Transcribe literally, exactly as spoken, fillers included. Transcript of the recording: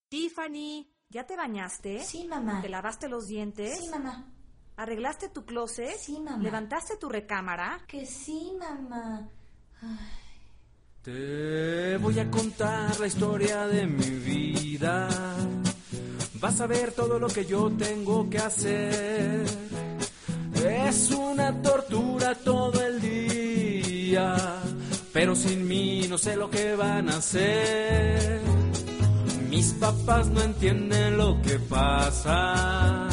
Tiffany, ¿ya te bañaste? Sí, mamá. ¿Te lavaste los dientes? Sí, mamá. ¿Arreglaste tu closet? Sí, mamá. ¿Levantaste tu recámara? Que sí, mamá. Ay. Te voy a contar la historia de mi vida. Vas a ver todo lo que yo tengo que hacer. Es una tortura todo el día, pero sin mí no sé lo que van a hacer. Mis papás no entienden lo que pasa.